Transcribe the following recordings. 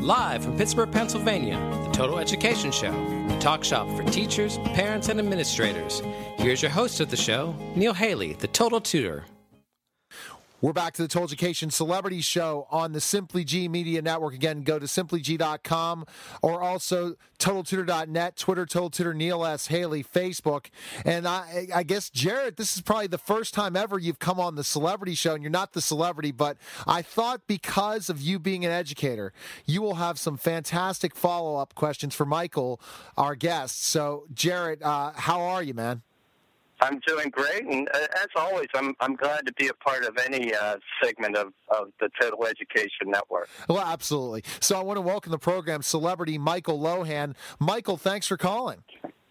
Live from Pittsburgh, Pennsylvania, the Total Education Show, the talk shop for teachers, parents, and administrators. Here's your host of the show, Neil Haley, the Total Tutor. We're back to the Total Education Celebrity Show on the Simply G Media Network. Again, go to simplyg.com or also TotalTutor.net, Twitter, Total Tutor, Neil S. Haley, Facebook. And I guess, Jarrett, this is probably the first time ever you've come on the Celebrity Show, and you're not the celebrity, but I thought because of you being an educator, you will have some fantastic follow-up questions for Michael, our guest. So, Jarrett, how are you, man? I'm doing great, and as always, I'm glad to be a part of any segment of the Total Education Network. Well, absolutely. So I want to welcome the program celebrity Michael Lohan. Michael, thanks for calling.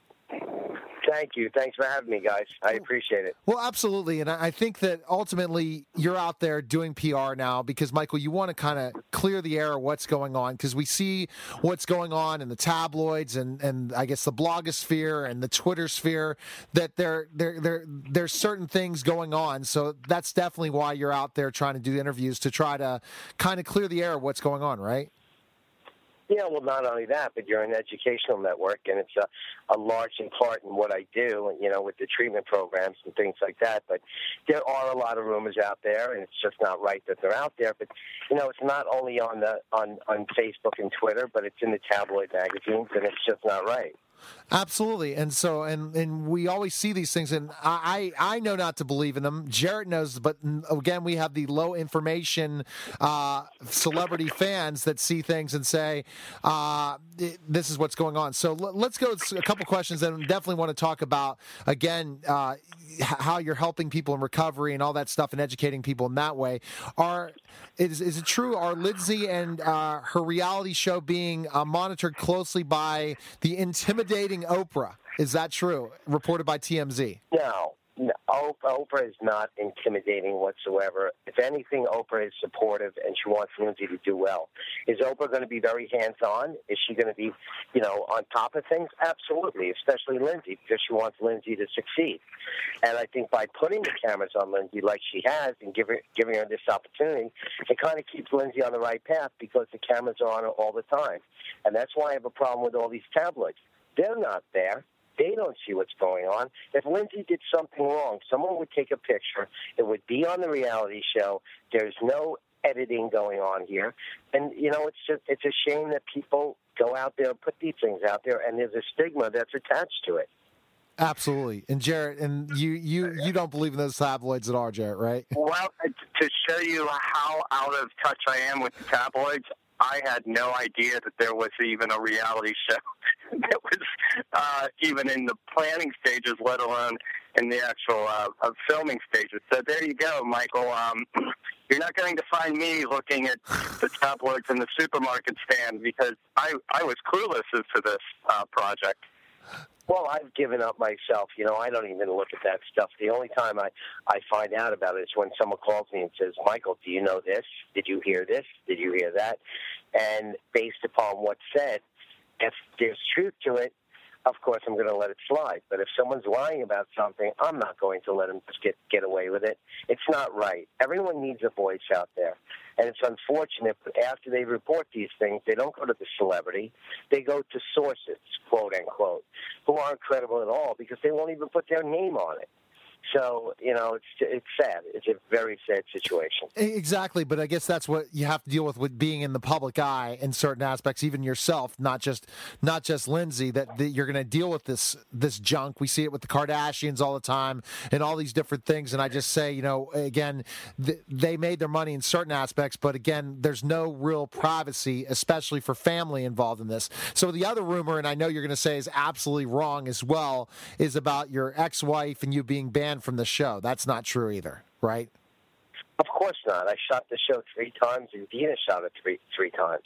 Thank you. Thanks for having me, guys. I appreciate it. Well, absolutely. And I think that ultimately you're out there doing PR now because, Michael, you want to kind of clear the air of what's going on because we see what's going on in the tabloids and I guess the blogosphere and the Twitter sphere, that there's certain things going on. So that's definitely why you're out there trying to do interviews to try to kind of clear the air of what's going on, right? Yeah, well, not only that, but you're an educational network, and it's a large in part in what I do, with the treatment programs and things like that. But there are a lot of rumors out there, and it's just not right that they're out there. But, it's not only on Facebook and Twitter, but it's in the tabloid magazines, and it's just not right. Absolutely. And so, and we always see these things, and I know not to believe in them. Jarrett knows, but again, we have the low information celebrity fans that see things and say, this is what's going on. So let's go a couple questions, and definitely want to talk about, again, how you're helping people in recovery and all that stuff and educating people in that way. Is it true, are Lindsay and her reality show being monitored closely by the intimidating Oprah? Is that true? Reported by TMZ. No, Oprah is not intimidating whatsoever. If anything, Oprah is supportive, and she wants Lindsay to do well. Is Oprah going to be very hands-on? Is she going to be, on top of things? Absolutely, especially Lindsay, because she wants Lindsay to succeed. And I think by putting the cameras on Lindsay like she has and giving her this opportunity, it kind of keeps Lindsay on the right path because the cameras are on her all the time. And that's why I have a problem with all these tabloids. They're not there. They don't see what's going on. If Lindsay did something wrong, someone would take a picture. It would be on the reality show. There's no editing going on here. And, it's a shame that people go out there and put these things out there, and there's a stigma that's attached to it. Absolutely. And Jarrett, and you don't believe in those tabloids at all, Jarrett, right? Well, to show you how out of touch I am with the tabloids, I had no idea that there was even a reality show that was even in the planning stages, let alone in the actual filming stages. So there you go, Michael. You're not going to find me looking at the tabloids in the supermarket stand because I was clueless as to this project. Well, I've given up myself. I don't even look at that stuff. The only time I find out about it is when someone calls me and says, Michael, do you know this? Did you hear this? Did you hear that? And based upon what's said, if there's truth to it, of course I'm going to let it slide. But if someone's lying about something, I'm not going to let them just get away with it. It's not right. Everyone needs a voice out there. And it's unfortunate, but after they report these things, they don't go to the celebrity. They go to sources, quote unquote, who aren't credible at all because they won't even put their name on it. So, it's sad. It's a very sad situation. Exactly, but I guess that's what you have to deal with being in the public eye in certain aspects, even yourself, not just Lindsay, that you're going to deal with this junk. We see it with the Kardashians all the time and all these different things, and I just say, again, they made their money in certain aspects, but again, there's no real privacy, especially for family involved in this. So the other rumor, and I know you're going to say is absolutely wrong as well, is about your ex-wife and you being banned from the show. That's not true either, right? Of course not. I shot the show 3 times, and Dina shot it three times.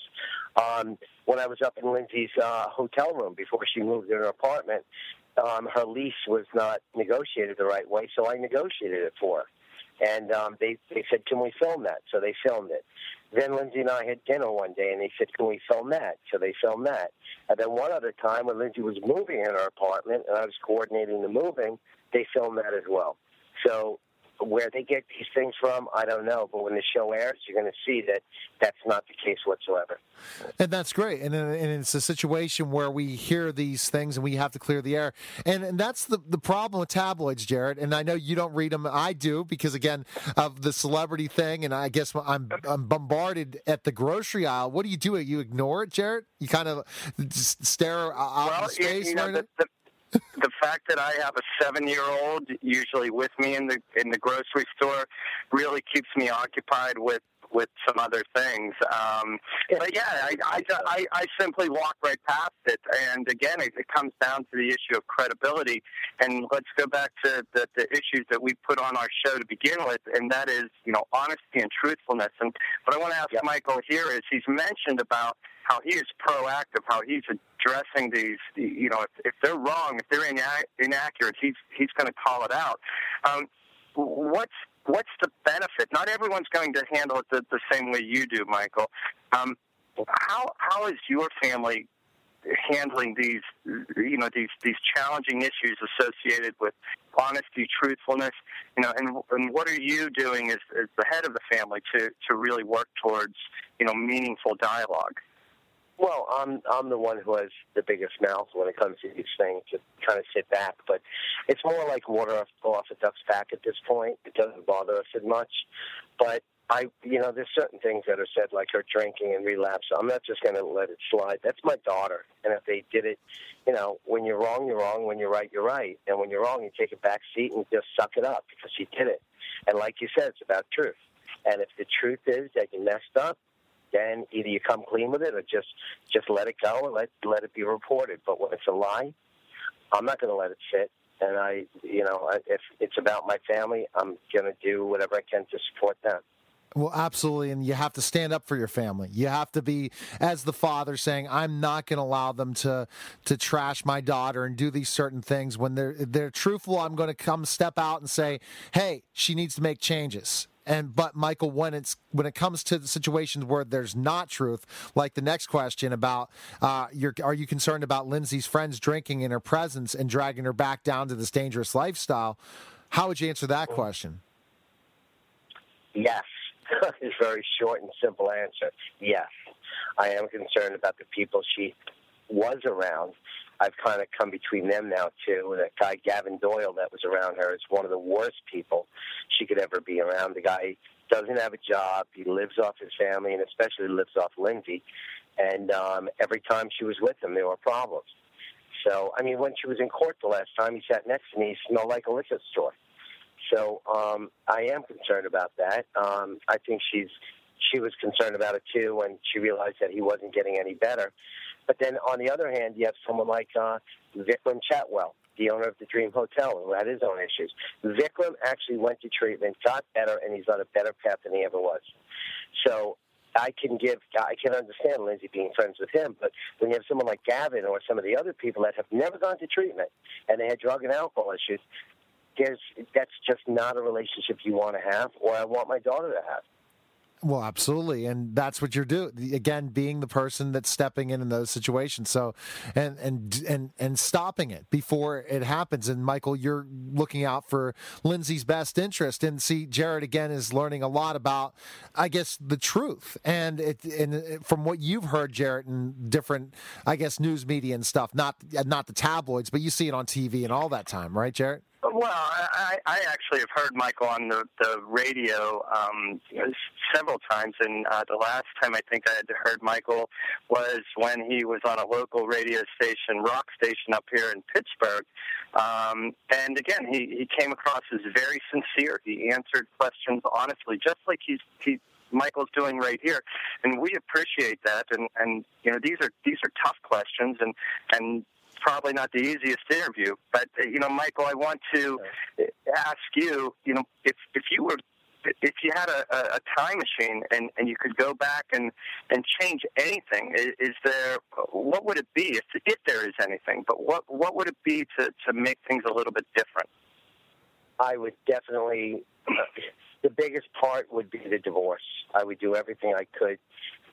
When I was up in Lindsay's hotel room before she moved in her apartment, her lease was not negotiated the right way, so I negotiated it for her. And they said, can we film that? So they filmed it. Then Lindsay and I had dinner one day, and they said, can we film that? So they filmed that. And then one other time when Lindsay was moving in her apartment, and I was coordinating the moving, they filmed that as well. So Where they get these things from, I don't know. But when the show airs, you're going to see that that's not the case whatsoever. And that's great. And it's a situation where we hear these things and we have to clear the air. And that's the problem with tabloids, Jared. And I know you don't read them. I do because, again, of the celebrity thing. And I guess I'm bombarded at the grocery aisle. What do? You ignore it, Jared? You kind of just stare out into space? You know, the fact that I have a 7-year-old usually with me in the grocery store really keeps me occupied with some other things. But yeah, I simply walk right past it. And again, it comes down to the issue of credibility. And let's go back to the issues that we put on our show to begin with, and that is, honesty and truthfulness. And what I want to ask Michael here is, he's mentioned about how he is proactive, how he's addressing these, if they're wrong, if they're inaccurate, he's going to call it out. What's the benefit? Not everyone's going to handle it the same way you do, Michael. How is your family handling these challenging issues associated with honesty, truthfulness, and what are you doing as the head of the family to really work towards, meaningful dialogue? Well, I'm the one who has the biggest mouth when it comes to these things. Just kind of sit back, but it's more like water off a duck's back at this point. It doesn't bother us as much, but there's certain things that are said, like her drinking and relapse. I'm not just going to let it slide. That's my daughter, and if they did it, when you're wrong, you're wrong. When you're right, you're right. And when you're wrong, you take a back seat and just suck it up because you did it. And like you said, it's about truth. And if the truth is that you messed up, then either you come clean with it or just let it go and let it be reported. But when it's a lie, I'm not going to let it sit. And if it's about my family, I'm going to do whatever I can to support them. Well, absolutely, and you have to stand up for your family. You have to be, as the father, saying, I'm not going to allow them to trash my daughter and do these certain things. When they're truthful, I'm going to come step out and say, hey, she needs to make changes. But Michael, when it comes to the situations where there's not truth, like the next question about, are you concerned about Lindsay's friends drinking in her presence and dragging her back down to this dangerous lifestyle? How would you answer that question? Yes. It's a very short and simple answer. Yes. I am concerned about the people she was around. I've kind of come between them now, too. That guy, Gavin Doyle, that was around her, is one of the worst people she could ever be around. The guy doesn't have a job. He lives off his family and especially lives off Lindsay. And every time she was with him, there were problems. So, when she was in court the last time, he sat next to me. He smelled like a liquor store. So I am concerned about that. I think she was concerned about it, too, when she realized that he wasn't getting any better. But then, on the other hand, you have someone like Vikram Chatwell, the owner of the Dream Hotel, who had his own issues. Vikram actually went to treatment, got better, and he's on a better path than he ever was. So I can understand Lindsay being friends with him, but when you have someone like Gavin or some of the other people that have never gone to treatment and they had drug and alcohol issues, that's just not a relationship you want to have, or I want my daughter to have. Well, absolutely, and that's what you're doing. Again, being the person that's stepping in those situations. So, and stopping it before it happens. And Michael, you're looking out for Lindsay's best interest. And see, Jared again is learning a lot about, I guess, the truth. And from what you've heard, Jared, in different, I guess, news media and stuff, not the tabloids, but you see it on TV and all that time, right, Jared? Well, I actually have heard Michael on the radio several times, and the last time I think I had heard Michael was when he was on a local radio station, rock station up here in Pittsburgh. And again, he came across as very sincere. He answered questions honestly, just like Michael's doing right here, and we appreciate that. And these are tough questions, and probably not the easiest interview, but Michael, I want to ask you, if you had a time machine and you could go back and change anything, what would it be if there is anything? But what would it be to make things a little bit different? I would definitely. The biggest part would be the divorce. I would do everything I could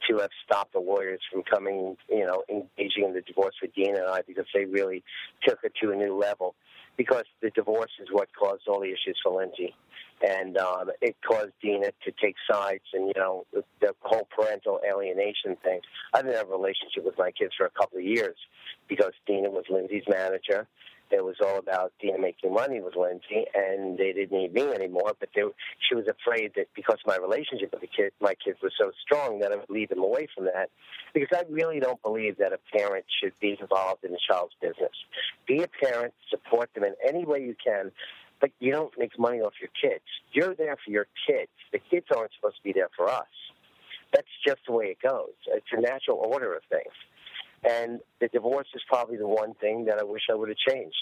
to have stopped the lawyers from coming, engaging in the divorce with Dina and I, because they really took it to a new level. Because the divorce is what caused all the issues for Lindsay. And it caused Dina to take sides, and, the whole parental alienation thing. I didn't have a relationship with my kids for a couple of years because Dina was Lindsay's manager. It was all about Dina making money with Lindsay, and they didn't need me anymore. But she was afraid that because my relationship with my kids was so strong, that I would lead them away from that. Because I really don't believe that a parent should be involved in a child's business. Be a parent, support them in any way you can, but you don't make money off your kids. You're there for your kids. The kids aren't supposed to be there for us. That's just the way it goes. It's a natural order of things. And the divorce is probably the one thing that I wish I would have changed.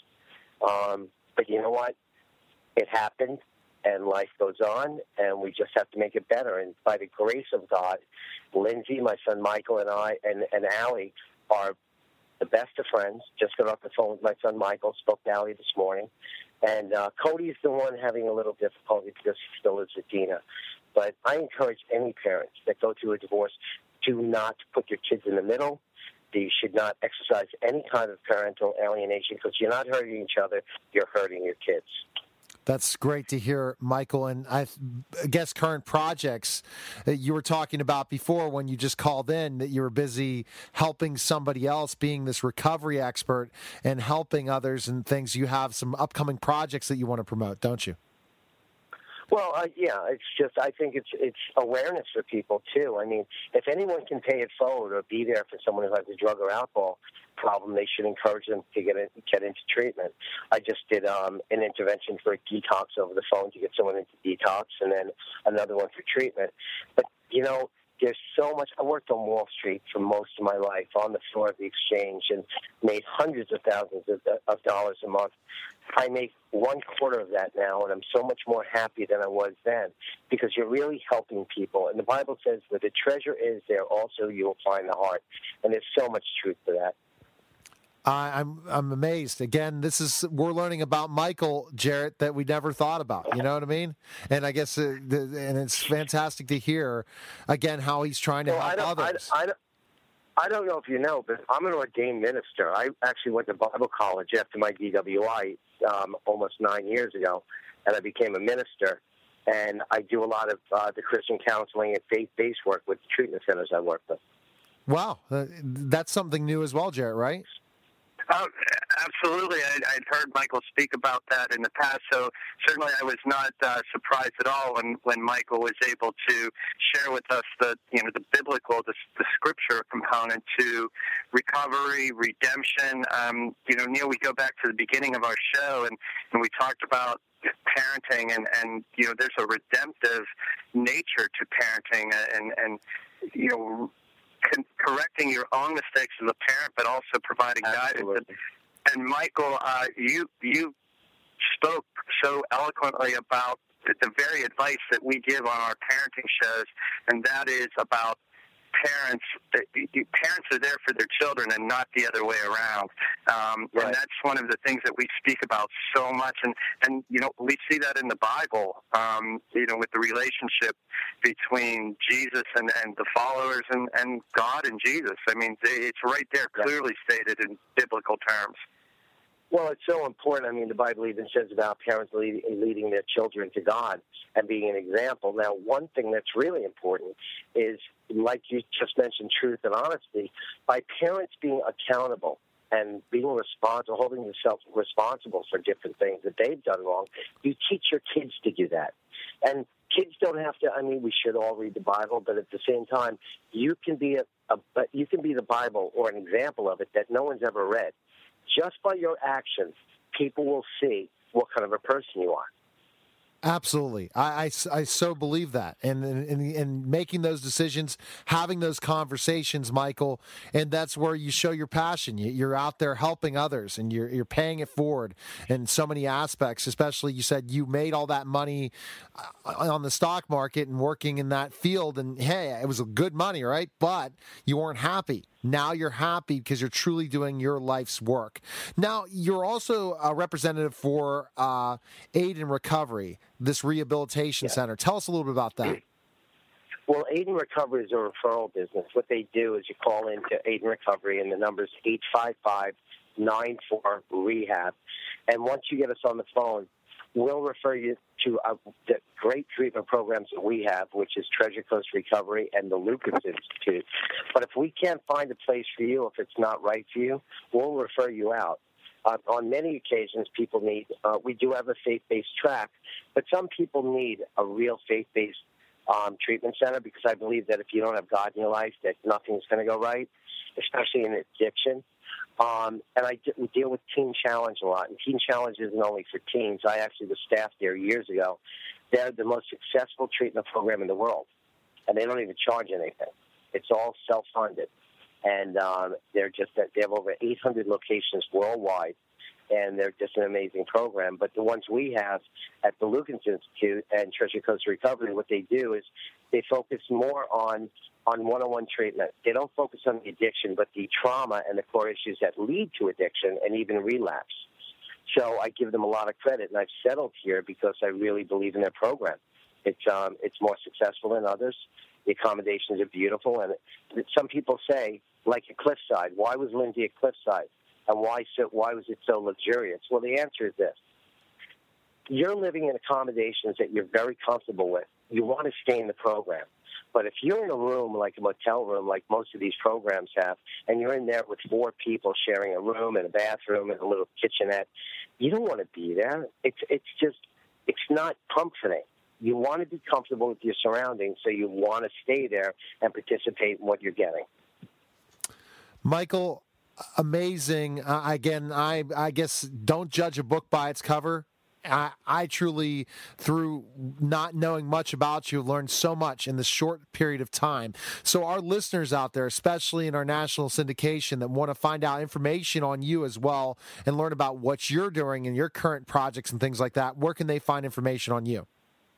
But you know what? It happened, and life goes on, and we just have to make it better. And by the grace of God, Lindsay, my son Michael, and I, and Allie are the best of friends. Just got off the phone with my son Michael, spoke to Allie this morning. And Cody's the one having a little difficulty because he still lives with Dina. But I encourage any parents that go through a divorce, do not put your kids in the middle. You should not exercise any kind of parental alienation, because you're not hurting each other, you're hurting your kids. That's great to hear, Michael. And I guess current projects that you were talking about before when you just called in, that you were busy helping somebody else, being this recovery expert and helping others and things. You have some upcoming projects that you want to promote, don't you? Well, yeah, it's just, I think it's awareness for people, too. I mean, if anyone can pay it forward or be there for someone who has a drug or alcohol problem, they should encourage them to get into treatment. I just did an intervention for a detox over the phone to get someone into detox, and then another one for treatment. But, there's so much. I worked on Wall Street for most of my life on the floor of the exchange and made hundreds of thousands of dollars a month. I make 1/4 of that now, and I'm so much more happy than I was then, because you're really helping people. And the Bible says where the treasure is, there also you will find the heart. And there's so much truth to that. I'm amazed. Again, we're learning about Michael, Jarrett, that we never thought about. You know what I mean? And I guess and it's fantastic to hear again how he's trying to help others. I don't know if you know, but I'm an ordained minister. I actually went to Bible college after my DWI almost 9 years ago, and I became a minister. And I do a lot of the Christian counseling and faith-based work with the treatment centers I work with. Wow, that's something new as well, Jarrett, right? Absolutely. I'd heard Michael speak about that in the past, so certainly I was not surprised at all when Michael was able to share with us the biblical, the scripture component to recovery, redemption. Neil, we go back to the beginning of our show, and we talked about parenting, and there's a redemptive nature to parenting, and correcting your own mistakes as a parent, but also providing guidance. And Michael, you spoke so eloquently about the very advice that we give on our parenting shows, and that is about parents. Parents are there for their children and not the other way around. Right. And that's one of the things that we speak about so much. And we see that in the Bible, with the relationship between Jesus and the followers and God and Jesus. I mean, it's right there clearly stated in biblical terms. Well, it's so important. I mean, the Bible even says about parents leading their children to God and being an example. Now, one thing that's really important is, like you just mentioned, truth and honesty. By parents being accountable and being responsible, holding themselves responsible for different things that they've done wrong, you teach your kids to do that. And kids don't have to. I mean, we should all read the Bible, but at the same time, you can be the Bible or an example of it that no one's ever read. Just by your actions, people will see what kind of a person you are. Absolutely. I so believe that. And making those decisions, having those conversations, Michael, and that's where you show your passion. You're out there helping others, and you're paying it forward in so many aspects. Especially, you said you made all that money on the stock market and working in that field, and hey, it was good money, right? But you weren't happy. Now you're happy because you're truly doing your life's work. Now, you're also a representative for Aid in Recovery, this rehabilitation center. Tell us a little bit about that. Well, Aid and Recovery is a referral business. What they do is you call into Aid and Recovery, and the number is 855-94-REHAB. And once you get us on the phone, we'll refer you to the great treatment programs that we have, which is Treasure Coast Recovery and the Lukens Institute. But if we can't find a place for you, if it's not right for you, we'll refer you out. On many occasions, people need, we do have a faith-based track, but some people need a real faith-based treatment center, because I believe that if you don't have God in your life, that nothing's going to go right, especially in addiction. And we deal with Teen Challenge a lot, and Teen Challenge isn't only for teens. I actually was staffed there years ago. They're the most successful treatment program in the world, and they don't even charge anything. It's all self-funded, and they have over 800 locations worldwide, and they're just an amazing program. But the ones we have at the Lukens Institute and Treasure Coast Recovery, what they do is they focus more on one-on-one treatment. They don't focus on the addiction, but the trauma and the core issues that lead to addiction and even relapse. So I give them a lot of credit, and I've settled here because I really believe in their program. It's more successful than others. The accommodations are beautiful, and some people say, like at Cliffside, why was Lindsay at Cliffside? And why was it so luxurious? Well, the answer is this. You're living in accommodations that you're very comfortable with. You want to stay in the program. But if you're in a room, like a motel room, like most of these programs have, and you're in there with 4 people sharing a room and a bathroom and a little kitchenette, you don't want to be there. It's not comforting. You want to be comfortable with your surroundings, so you want to stay there and participate in what you're getting. Michael, amazing. Again, I guess don't judge a book by its cover. I truly, through not knowing much about you, learned so much in this short period of time. So our listeners out there, especially in our national syndication, that want to find out information on you as well and learn about what you're doing and your current projects and things like that, where can they find information on you?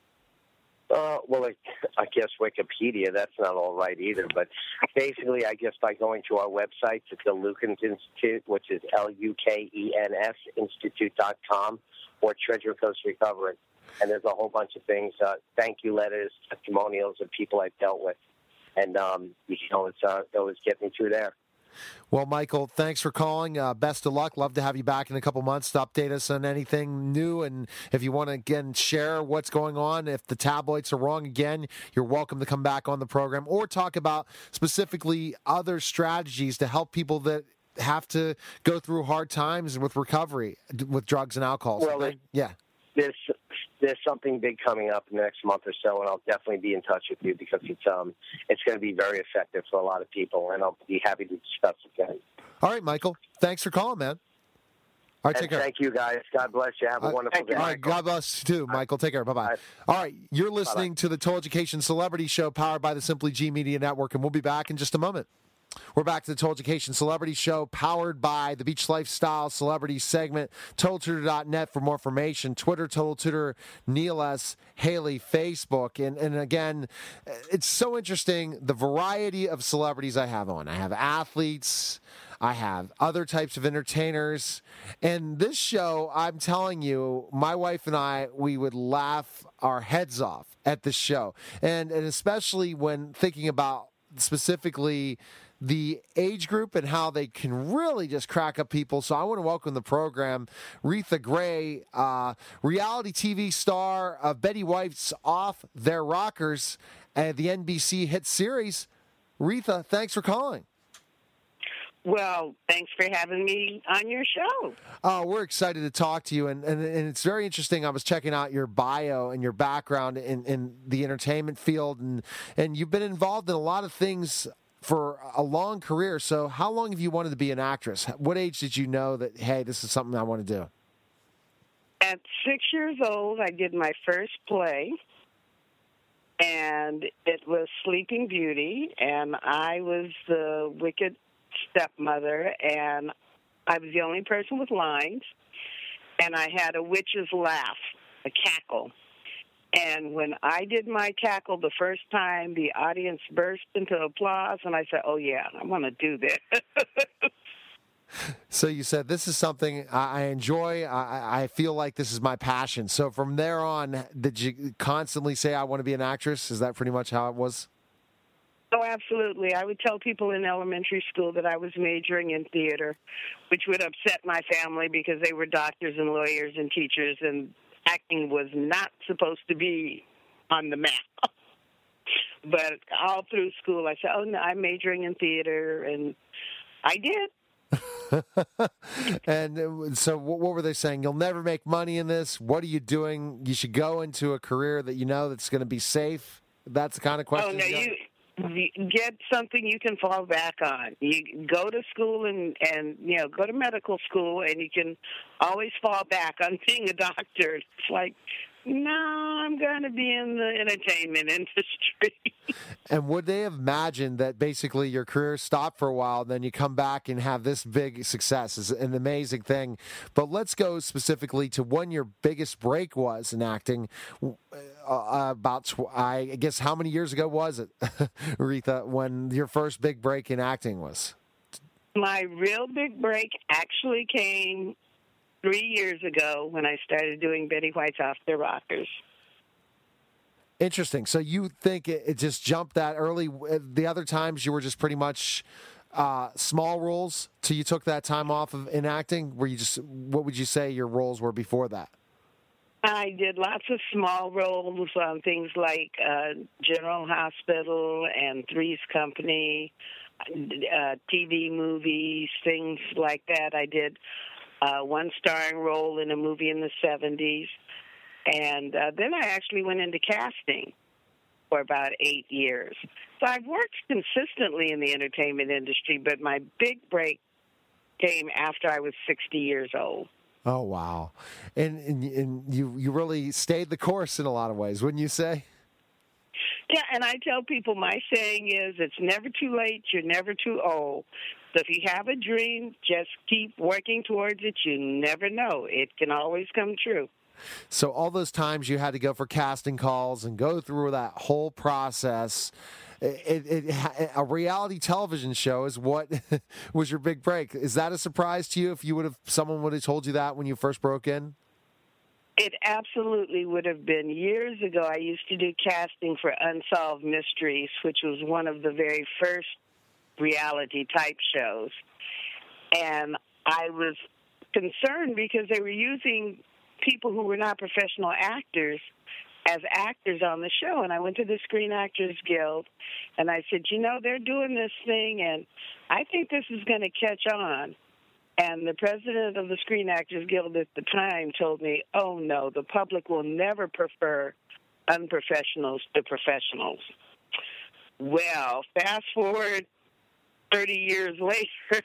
Well, I guess Wikipedia, that's not all right either. But basically, I guess by going to our website, it's the Lukens Institute, which is LUKENS Institute.com, or Treasure Coast Recovery. And there's a whole bunch of things, thank you letters, testimonials of people I've dealt with. And, you can always get me through there. Well, Michael, thanks for calling. Best of luck. Love to have you back in a couple months to update us on anything new. And if you want to, again, share what's going on, if the tabloids are wrong again, you're welcome to come back on the program or talk about specifically other strategies to help people that have to go through hard times with recovery with drugs and alcohol. Well, yeah. There's something big coming up in the next month or so, and I'll definitely be in touch with you because it's going to be very effective for a lot of people, and I'll be happy to discuss it then. All right, Michael. Thanks for calling, man. All right, take care. Thank you, guys. God bless you. Have a wonderful day. All right, God bless you too, Michael. Take care. Bye-bye. All right, you're listening to the Total Education Celebrity Show powered by the Simply G Media Network, and we'll be back in just a moment. We're back to the Total Education Celebrity Show, powered by the Beach Lifestyle Celebrity segment. TotalTutor.net for more information. Twitter, Total Tutor, Neil S. Haley, Facebook. And again, it's so interesting, the variety of celebrities I have on. I have athletes. I have other types of entertainers. And this show, I'm telling you, my wife and I, we would laugh our heads off at this show. And especially when thinking about specifically the age group and how they can really just crack up people. So I want to welcome the program Retha Gray, reality TV star of Betty White's Off Their Rockers and the NBC hit series. Retha, thanks for calling. Well, thanks for having me on your show. Oh, we're excited to talk to you, and it's very interesting. I was checking out your bio and your background in the entertainment field, and you've been involved in a lot of things for a long career. So how long have you wanted to be an actress? What age did you know that, hey, this is something I want to do? At 6 years old, I did my first play, and it was Sleeping Beauty, and I was the wicked stepmother, and I was the only person with lines, and I had a witch's laugh, a cackle. And when I did my cackle the first time, the audience burst into applause, and I said, oh, yeah, I want to do this. So you said, this is something I enjoy. I feel like this is my passion. So from there on, did you constantly say, I want to be an actress? Is that pretty much how it was? Oh, absolutely. I would tell people in elementary school that I was majoring in theater, which would upset my family because they were doctors and lawyers and teachers, and acting was not supposed to be on the map. But all through school, I said, oh, no, I'm majoring in theater, and I did. And so what were they saying? You'll never make money in this. What are you doing? You should go into a career that you know that's going to be safe. That's the kind of question. Oh, no, you get something you can fall back on. You go to school and go to medical school, and you can always fall back on being a doctor. It's like, no, I'm going to be in the entertainment industry. And would they have imagined that basically your career stopped for a while, and then you come back and have this big success? Is an amazing thing. But let's go specifically to when your biggest break was in acting. I guess, how many years ago was it, Aretha, when your first big break in acting was? My real big break actually came 3 years ago when I started doing Betty White's Off Their Rockers. Interesting. So you think it just jumped that early? The other times you were just pretty much small roles till you took that time off in acting? What would you say your roles were before that? I did lots of small roles on things like General Hospital and Three's Company, TV movies, things like that. I did one starring role in a movie in the 70s. And then I actually went into casting for about 8 years. So I've worked consistently in the entertainment industry, but my big break came after I was 60 years old. Oh, wow. And you really stayed the course in a lot of ways, wouldn't you say? Yeah, and I tell people my saying is it's never too late, you're never too old. So if you have a dream, just keep working towards it. You never know. It can always come true. So all those times you had to go for casting calls and go through that whole process, a reality television show is what was your big break. Is that a surprise to you if someone would have told you that when you first broke in? It absolutely would have been. Years ago, I used to do casting for Unsolved Mysteries, which was one of the very first reality-type shows. And I was concerned because they were using people who were not professional actors as actors on the show. And I went to the Screen Actors Guild, and I said, they're doing this thing, and I think this is going to catch on. And the president of the Screen Actors Guild at the time told me, oh, no, the public will never prefer unprofessionals to professionals. Well, fast forward 30 years later,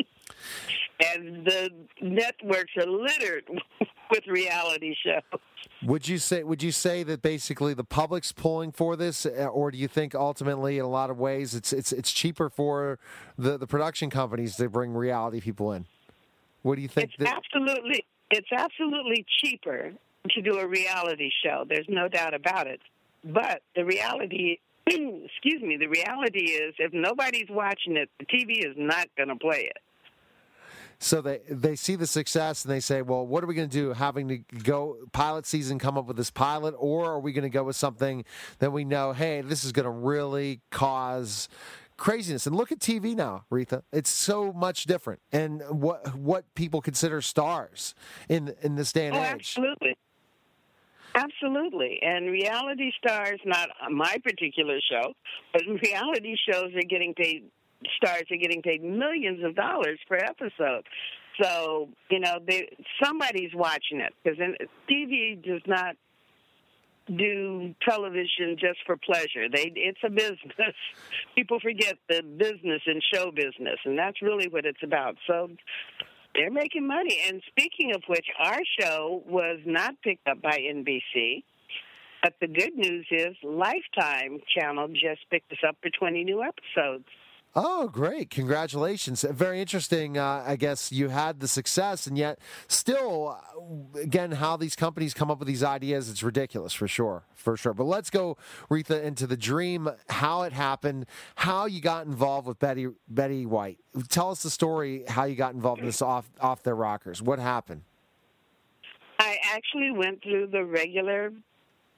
and the networks are littered with reality shows. Would you say that basically the public's pulling for this, or do you think ultimately in a lot of ways it's cheaper for the production companies to bring reality people in? What do you think? It's absolutely cheaper to do a reality show. There's no doubt about it. But the reality, the reality is if nobody's watching it, the TV is not going to play it. So they see the success and they say, well, what are we going to do? Having to go pilot season, come up with this pilot, or are we going to go with something that we know, hey, this is going to really cause craziness? And look at TV now, Aretha. It's so much different. And what people consider stars in this day and age. Absolutely. Absolutely. And reality stars, not my particular show, but reality shows are getting paid. Stars are getting paid millions of dollars per episode. So, somebody's watching it, because TV does not do television just for pleasure. It's a business. People forget the business and show business, and that's really what it's about. So they're making money. And speaking of which, our show was not picked up by NBC. But the good news is Lifetime Channel just picked us up for 20 new episodes. Oh, great. Congratulations. Very interesting. I guess you had the success, and yet still, again, how these companies come up with these ideas, it's ridiculous for sure. But let's go, Aretha, into the dream, how it happened, how you got involved with Betty White. Tell us the story, how you got involved in this off their rockers. What happened? I actually went through the regular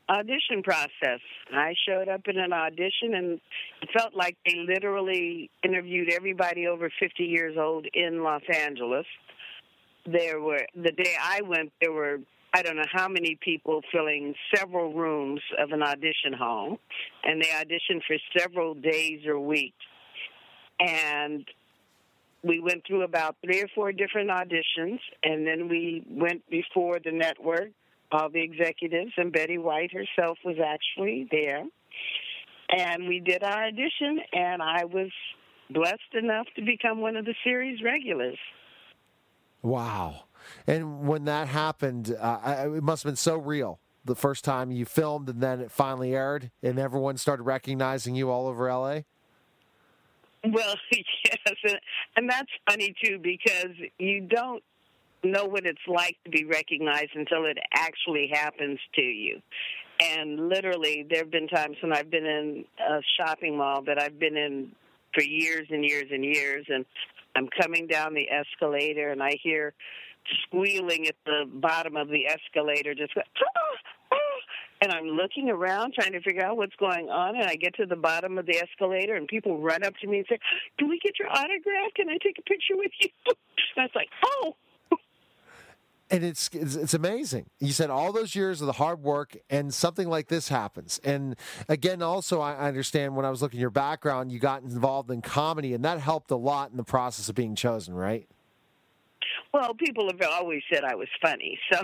audition process. I showed up in an audition, and it felt like they literally interviewed everybody over 50 years old in Los Angeles. The day I went, there were, I don't know how many people filling several rooms of an audition hall, and they auditioned for several days or weeks. And we went through about 3 or 4 different auditions, and then we went before the network, all the executives, and Betty White herself was actually there. And we did our audition, and I was blessed enough to become one of the series regulars. Wow. And when that happened, it must have been so real. The first time you filmed and then it finally aired and everyone started recognizing you all over L.A.? Well, yes. And that's funny, too, because you don't know what it's like to be recognized until it actually happens to you. And literally, there have been times when I've been in a shopping mall that I've been in for years and years and years, and I'm coming down the escalator, and I hear squealing at the bottom of the escalator, just go, ah, ah. And I'm looking around trying to figure out what's going on, and I get to the bottom of the escalator, and people run up to me and say, "Can we get your autograph? Can I take a picture with you?" And it's like, oh. And it's amazing. You said all those years of the hard work, and something like this happens. And again, also, I understand when I was looking at your background, you got involved in comedy, and that helped a lot in the process of being chosen, right? Well, people have always said I was funny, so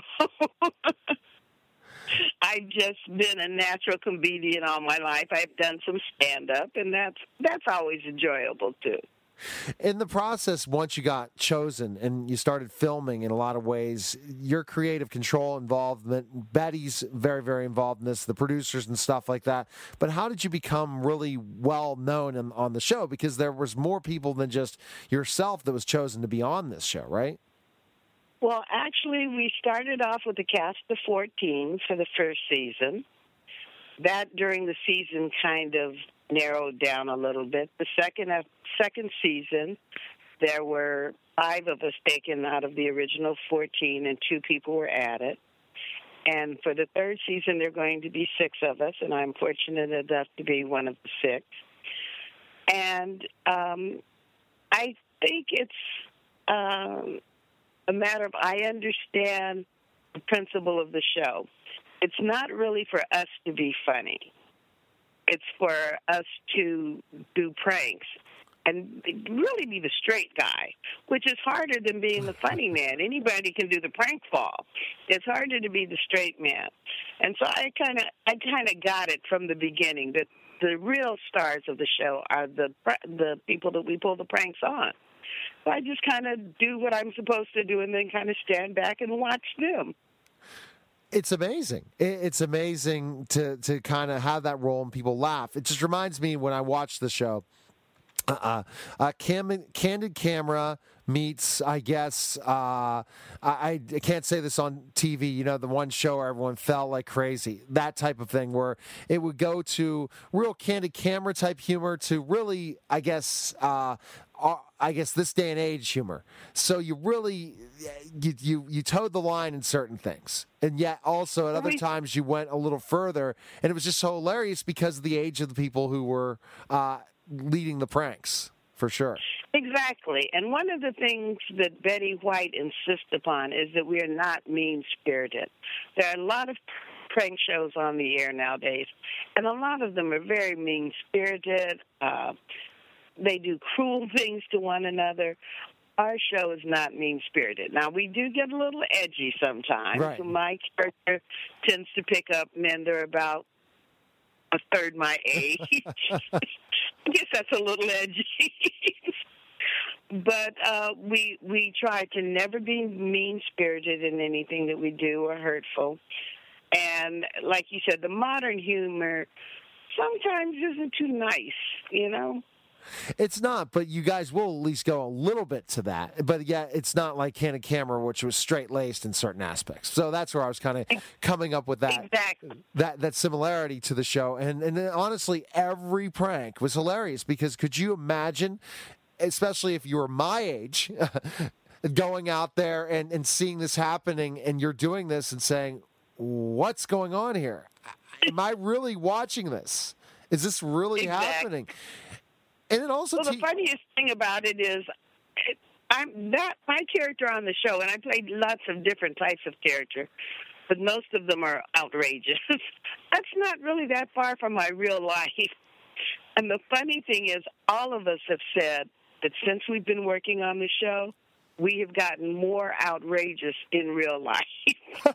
I've just been a natural comedian all my life. I've done some stand-up, and that's always enjoyable, too. In the process, once you got chosen and you started filming in a lot of ways, your creative control involvement, Betty's very, very involved in this, the producers and stuff like that. But how did you become really well known on the show? Because there was more people than just yourself that was chosen to be on this show, right? Well, actually, we started off with a cast of 14 for the first season. That, during the season, kind of narrowed down a little bit. The second season, there were 5 of us taken out of the original 14, and 2 people were added. And for the third season, there are going to be 6 of us, and I'm fortunate enough to be one of the 6. And I think it's a matter of, I understand the principle of the show. It's not really for us to be funny. It's for us to do pranks and really be the straight guy, which is harder than being the funny man. Anybody can do the prank call. It's harder to be the straight man. And so I kind of got it from the beginning that the real stars of the show are the people that we pull the pranks on. So I just kind of do what I'm supposed to do and then kind of stand back and watch them. It's amazing. It's amazing to kind of have that role and people laugh. It just reminds me when I watch the show, Candid Camera meets, I guess, I can't say this on TV, you know, the one show where everyone fell like crazy, that type of thing, where it would go to real Candid Camera type humor to really, I guess this day and age humor. So you really, you towed the line in certain things. And yet also at other times you went a little further, and it was just so hilarious because of the age of the people who were leading the pranks, for sure. Exactly. And one of the things that Betty White insists upon is that we are not mean-spirited. There are a lot of prank shows on the air nowadays, and a lot of them are very mean-spirited. They do cruel things to one another. Our show is not mean-spirited. Now, we do get a little edgy sometimes. Right. My character tends to pick up men that are about a third my age. I guess that's a little edgy. But we try to never be mean-spirited in anything that we do or hurtful. And like you said, the modern humor sometimes isn't too nice, you know? It's not, but you guys will at least go a little bit to that. But yeah, it's not like Candid Camera, which was straight-laced in certain aspects. So that's where I was kind of coming up with that, exactly. that similarity to the show. And honestly, every prank was hilarious because could you imagine, especially if you were my age, going out there and seeing this happening and you're doing this and saying, what's going on here? am I really watching this? Is this really happening? And then also, well, the funniest thing about it is, my character on the show, and I played lots of different types of character, but most of them are outrageous. That's not really that far from my real life. And the funny thing is, all of us have said that since we've been working on the show, we have gotten more outrageous in real life.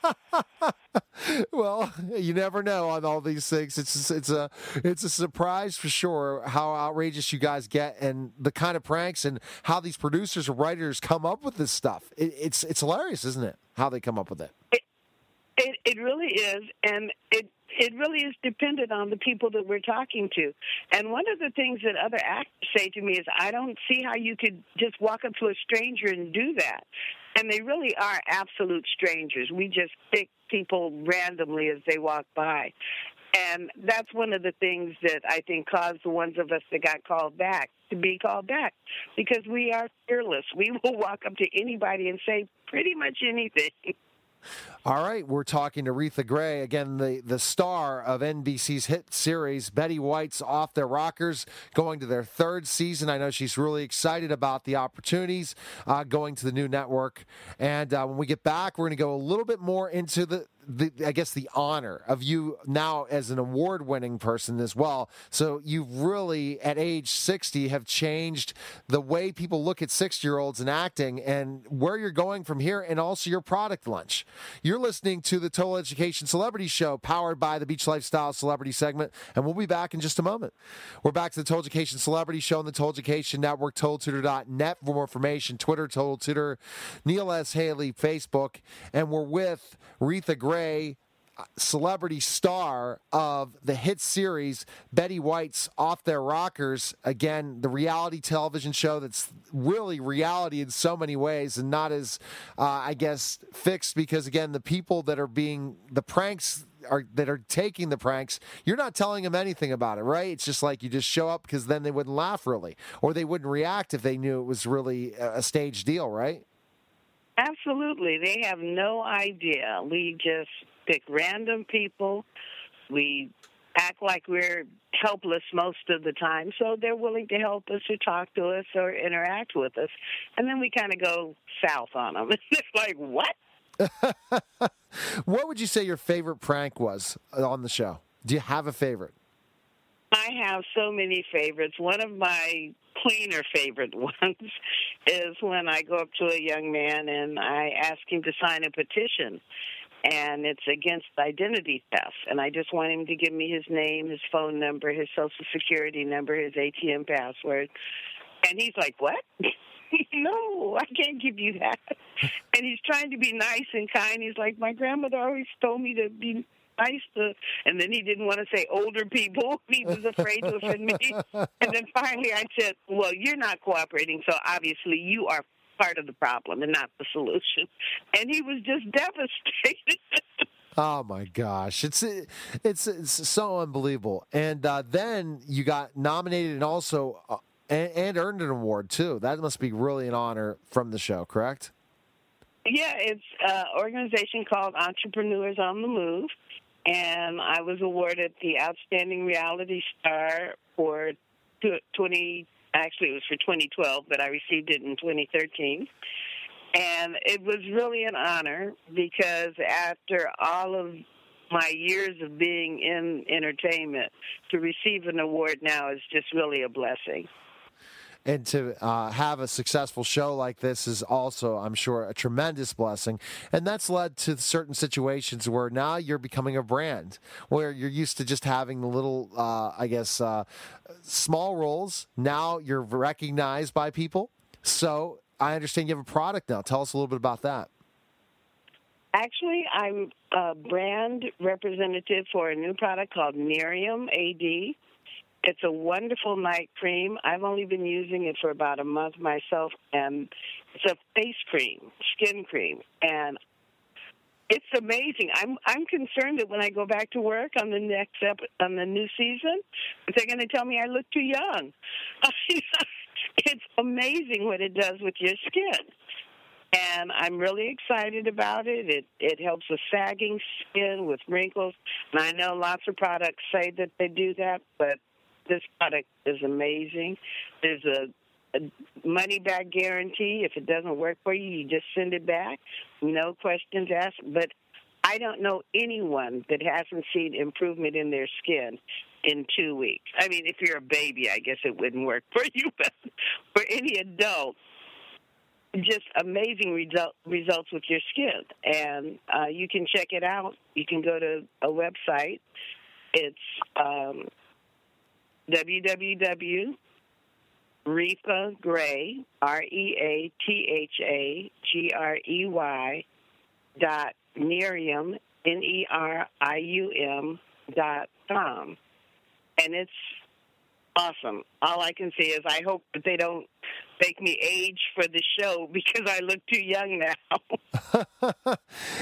Well, you never know on all these things. It's a surprise for sure how outrageous you guys get and the kind of pranks and how these producers or writers come up with this stuff. It's hilarious, isn't it? How they come up with it. It really is, and it really is dependent on the people that we're talking to. And one of the things that other actors say to me is, I don't see how you could just walk up to a stranger and do that. And they really are absolute strangers. We just pick people randomly as they walk by. And that's one of the things that I think caused the ones of us that got called back to be called back, because we are fearless. We will walk up to anybody and say pretty much anything. All right, we're talking to Retha Gray, again, the star of NBC's hit series, Betty White's Off Their Rockers, going to their third season. I know she's really excited about the opportunities going to the new network. And when we get back, we're going to go a little bit more into the honor of you now as an award-winning person as well. So you really, at age 60, have changed the way people look at 60-year-olds in acting and where you're going from here, and also your product lunch. You're listening to the Total Education Celebrity Show, powered by the Beach Lifestyle Celebrity segment, and we'll be back in just a moment. We're back to the Total Education Celebrity Show on the Total Education Network, TotalTutor.net for more information, Twitter, Total Tutor, Neil S. Haley, Facebook, and we're with Retha Gray, celebrity star of the hit series Betty White's Off Their Rockers. Again, the reality television show that's really reality in so many ways and not as, fixed, because, again, the people that are being the pranks that are taking the pranks, you're not telling them anything about it, right? It's just like you just show up because then they wouldn't laugh really, or they wouldn't react if they knew it was really a staged deal, right? Absolutely. They have no idea. We just pick random people. We act like we're helpless most of the time, so they're willing to help us or talk to us or interact with us. And then we kind of go south on them. It's like, what? What would you say your favorite prank was on the show? Do you have a favorite? I have so many favorites. One of my cleaner favorite ones is when I go up to a young man and I ask him to sign a petition, and it's against identity theft. And I just want him to give me his name, his phone number, his Social Security number, his ATM password. And he's like, what? No, I can't give you that. And he's trying to be nice and kind. He's like, my grandmother always told me to be nice to, and then he didn't want to say older people. He was afraid to offend me. And then finally I said, well, you're not cooperating, so obviously you are part of the problem and not the solution. And he was just devastated. Oh my gosh, it's so unbelievable. And then you got nominated and also and earned an award too. That must be really an honor from the show, correct? Yeah, it's an organization called Entrepreneurs on the Move, and I was awarded the Outstanding Reality Star for 2012, but I received it in 2013. And it was really an honor because after all of my years of being in entertainment, to receive an award now is just really a blessing. And to have a successful show like this is also, I'm sure, a tremendous blessing. And that's led to certain situations where now you're becoming a brand, where you're used to just having the little, small roles. Now you're recognized by people. So I understand you have a product now. Tell us a little bit about that. Actually, I'm a brand representative for a new product called Miriam AD. It's a wonderful night cream. I've only been using it for about a month myself, and it's a face cream, skin cream, and it's amazing. I'm concerned that when I go back to work on the on the new season, they're going to tell me I look too young. It's amazing what it does with your skin. And I'm really excited about it. It helps with sagging skin, with wrinkles. And I know lots of products say that they do that, but this product is amazing. There's a money-back guarantee. If it doesn't work for you, you just send it back. No questions asked. But I don't know anyone that hasn't seen improvement in their skin in 2 weeks. I mean, if you're a baby, I guess it wouldn't work for you, but for any adult, just amazing results with your skin. And you can check it out. You can go to a website. It's www.reathagray, REATHAGREY.Nerium, NERIUM.com. And it's awesome. All I can say is I hope that they don't make me age for the show because I look too young now.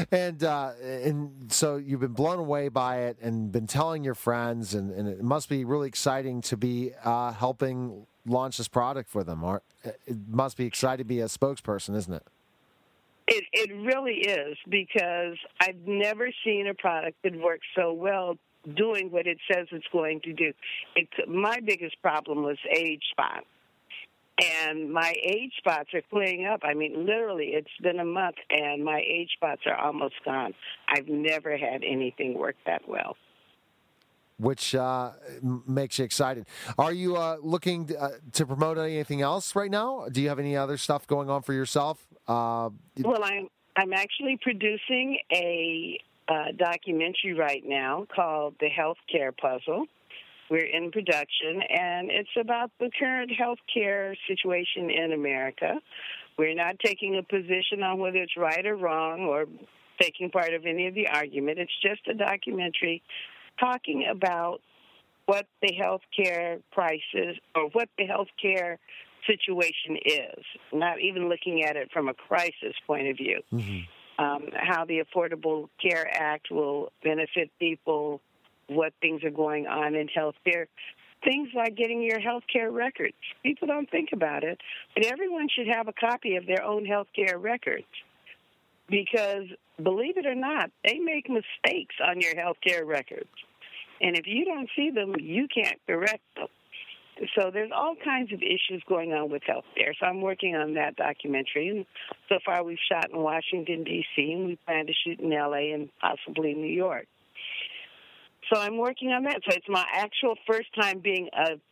And so you've been blown away by it and been telling your friends, and it must be really exciting to be helping launch this product for them. Or it must be exciting to be a spokesperson, isn't it? It really is, because I've never seen a product that works so well doing what it says it's going to do. My biggest problem was age spots. And my age spots are clearing up. I mean, literally, it's been a month, and my age spots are almost gone. I've never had anything work that well. Which makes you excited. Are you looking to promote anything else right now? Do you have any other stuff going on for yourself? Well, I'm actually producing a documentary right now called The Healthcare Puzzle. We're in production, and it's about the current healthcare situation in America. We're not taking a position on whether it's right or wrong or taking part of any of the argument. It's just a documentary talking about what the healthcare crisis or what the healthcare situation is, not even looking at it from a crisis point of view. Mm-hmm. How the Affordable Care Act will benefit people, what things are going on in healthcare. Things like getting your healthcare records. People don't think about it, but everyone should have a copy of their own healthcare records, because, believe it or not, they make mistakes on your healthcare records. And if you don't see them, you can't correct them. So there's all kinds of issues going on with healthcare. So I'm working on that documentary. And so far we've shot in Washington, D.C., and we plan to shoot in L.A. and possibly New York. So I'm working on that. So it's my actual first time being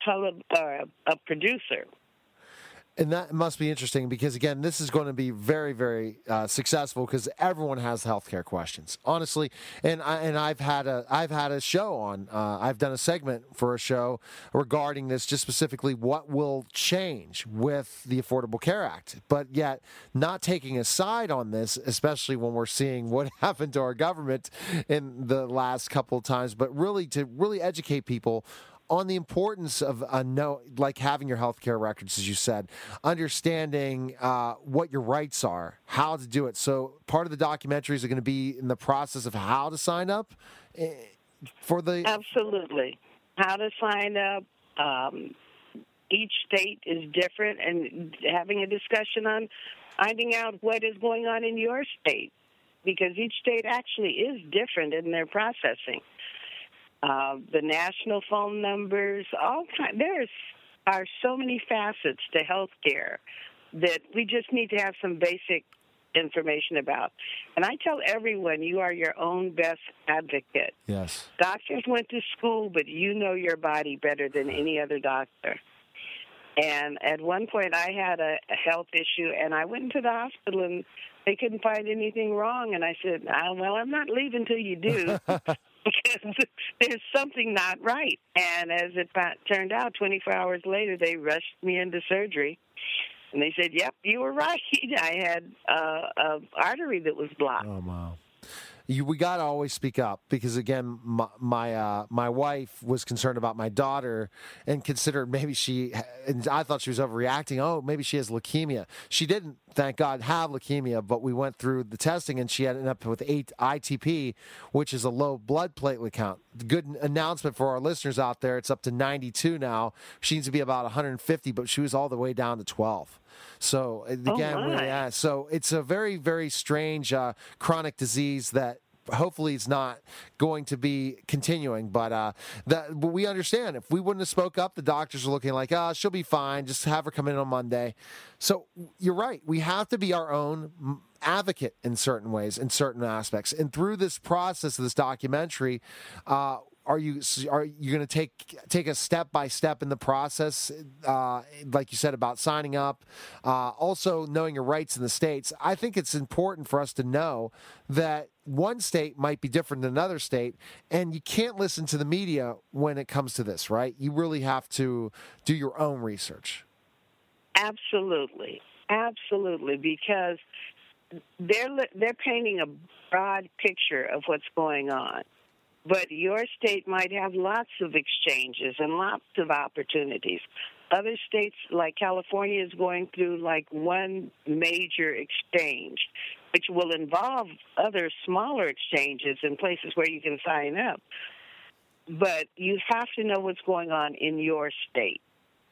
a producer. And that must be interesting because, again, this is going to be very, very successful because everyone has healthcare questions, honestly. And I've had a show on. I've done a segment for a show regarding this, just specifically what will change with the Affordable Care Act. But yet, not taking a side on this, especially when we're seeing what happened to our government in the last couple of times, but really to really educate people on the importance of like having your healthcare records, as you said, understanding what your rights are, how to do it. So part of the documentaries are going to be in the process of how to sign up for the... Absolutely. How to sign up. Each state is different, and having a discussion on finding out what is going on in your state, because each state actually is different in their processing. The national phone numbers, there are so many facets to healthcare that we just need to have some basic information about. And I tell everyone, you are your own best advocate. Yes. Doctors went to school, but you know your body better than any other doctor. And at one point, I had a health issue, and I went into the hospital, and they couldn't find anything wrong. And I said, well, I'm not leaving till you do. Because there's something not right. And as it turned out, 24 hours later, they rushed me into surgery. And they said, yep, you were right. I had an artery that was blocked. Oh, wow. We got to always speak up because, again, my wife was concerned about my daughter and considered maybe and I thought she was overreacting. Oh, maybe she has leukemia. She didn't, thank God, have leukemia, but we went through the testing and she ended up with 8 ITP, which is a low blood platelet count. Good announcement for our listeners out there. It's up to 92 now. She needs to be about 150, but she was all the way down to 12. So again, so it's a very, very strange chronic disease that hopefully it's not going to be continuing, but we understand. If we wouldn't have spoke up, the doctors are looking like, she'll be fine. Just have her come in on Monday. So you're right. We have to be our own advocate in certain ways, in certain aspects. And through this process of this documentary, are you going to take a step by step in the process, like you said about signing up, also knowing your rights in the states? I think it's important for us to know that one state might be different than another state, and you can't listen to the media when it comes to this, right? You really have to do your own research. Absolutely, because they're painting a broad picture of what's going on. But your state might have lots of exchanges and lots of opportunities. Other states, like California, is going through like one major exchange, which will involve other smaller exchanges in places where you can sign up. But you have to know what's going on in your state.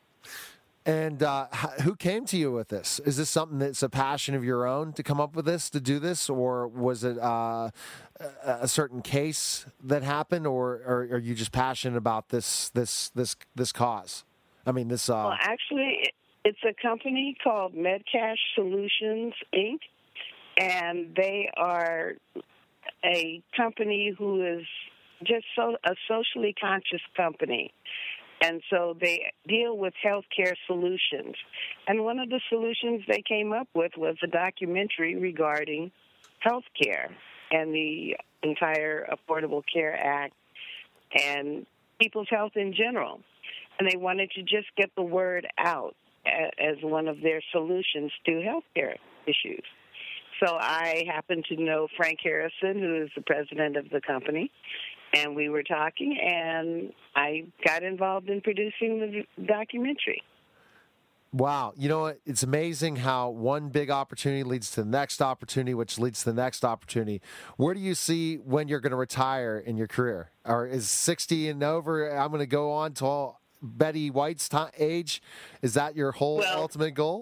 And who came to you with this? Is this something that's a passion of your own to come up with this, to do this, or was it a certain case that happened, or are you just passionate about this cause? I mean, this. Well, actually, it's a company called MedCash Solutions Inc., and they are a company who is just a socially conscious company. And so they deal with healthcare solutions. And one of the solutions they came up with was a documentary regarding healthcare and the entire Affordable Care Act and people's health in general. And they wanted to just get the word out as one of their solutions to healthcare issues. So I happen to know Frank Harrison, who is the president of the company, and we were talking, and I got involved in producing the documentary. Wow. You know what? It's amazing how one big opportunity leads to the next opportunity, which leads to the next opportunity. Where do you see when you're going to retire in your career? Or is 60 and over, I'm going to go on till Betty White's age? Is that your whole ultimate goal?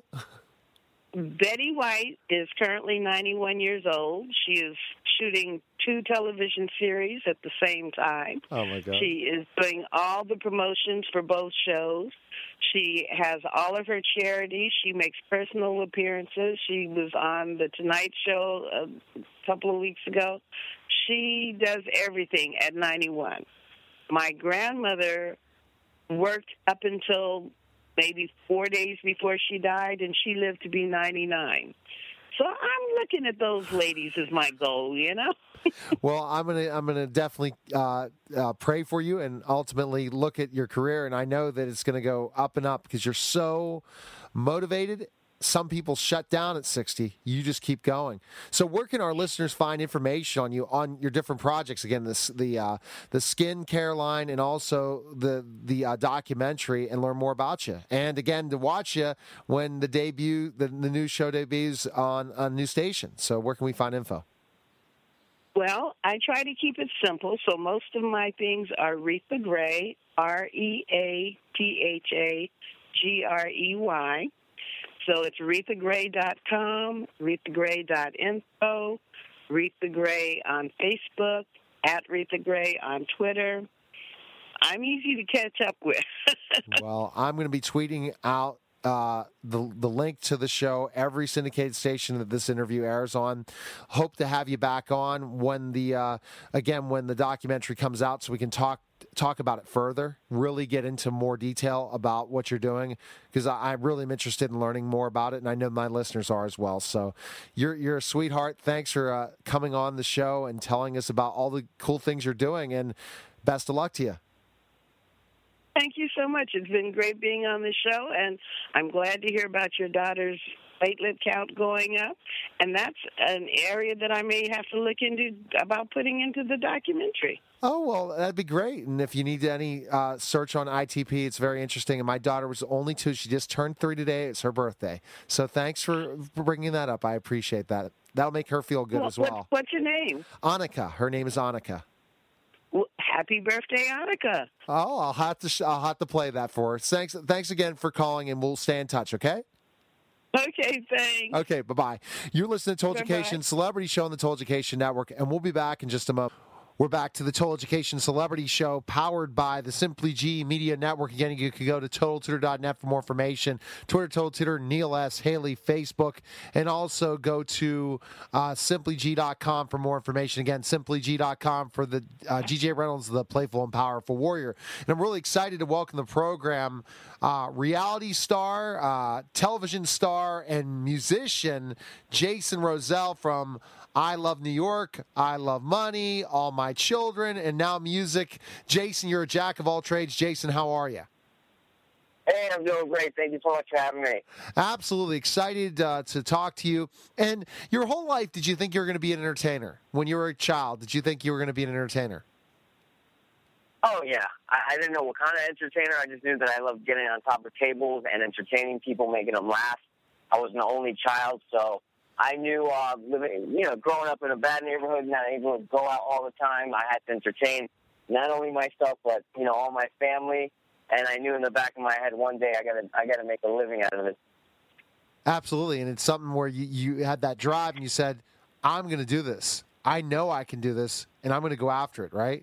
Betty White is currently 91 years old. She is shooting 2 television series at the same time. Oh, my God. She is doing all the promotions for both shows. She has all of her charities. She makes personal appearances. She was on The Tonight Show a couple of weeks ago. She does everything at 91. My grandmother worked up until maybe 4 days before she died, and she lived to be 99. So I'm looking at those ladies as my goal, you know? Well, I'm gonna definitely pray for you and ultimately look at your career, and I know that it's going to go up and up because you're so motivated. Some people shut down at 60. You just keep going. So where can our listeners find information on you, on your different projects? Again, the skin care line and also the documentary, and learn more about you. And again, to watch you when the new show debuts on a new station. So where can we find info? Well, I try to keep it simple. So most of my things are Retha Gray, REATHAGREY. So it's RethaGray.com, RethaGray.info, Retha Gray on Facebook, at Retha Gray on Twitter. I'm easy to catch up with. Well, I'm going to be tweeting out the link to the show, every syndicated station that this interview airs on. Hope to have you back on when the documentary comes out, so we can talk about it further, really get into more detail about what you're doing, because I really am interested in learning more about it, and I know my listeners are as well. So you're a sweetheart. Thanks for coming on the show and telling us about all the cool things you're doing, and best of luck to you. Thank you so much. It's been great being on the show, and I'm glad to hear about your daughter's platelet count going up. And that's an area that I may have to look into about putting into the documentary. Oh, well, that'd be great. And if you need any search on ITP, it's very interesting. And my daughter was only 2. She just turned 3 today. It's her birthday. So thanks for bringing that up. I appreciate that. That'll make her feel good as well. What's your name? Annika. Her name is Annika. Well, happy birthday, Annika. Oh, I'll have to play that for her. Thanks again for calling, and we'll stay in touch, okay? Okay, thanks. Okay, bye-bye. You're listening to Total Bye-bye. Education, Celebrity Show on the Total Education Network, and we'll be back in just a moment. We're back to the Total Education Celebrity Show, powered by the Simply G Media Network. Again, you can go to TotalTutor.net for more information. Twitter, Total Tutor, Neil S. Haley, Facebook, and also go to SimplyG.com for more information. Again, SimplyG.com for the G.J. Reynolds, the playful and powerful warrior. And I'm really excited to welcome the program reality star, television star, and musician Jason Rosell from I Love New York, I Love Money, All My Children, and now music. Jason, you're a jack of all trades. Jason, how are you? Hey, I'm doing great. Thank you so much for having me. Absolutely excited to talk to you. And your whole life, did you think you were going to be an entertainer? When you were a child, did you think you were going to be an entertainer? Oh, yeah. I didn't know what kind of entertainer. I just knew that I loved getting on top of tables and entertaining people, making them laugh. I was an only child, so I knew growing up in a bad neighborhood, not able to go out all the time, I had to entertain not only myself, but, all my family. And I knew in the back of my head one day I gotta make a living out of it. Absolutely. And it's something where you had that drive and you said, I'm going to do this. I know I can do this, and I'm going to go after it, right?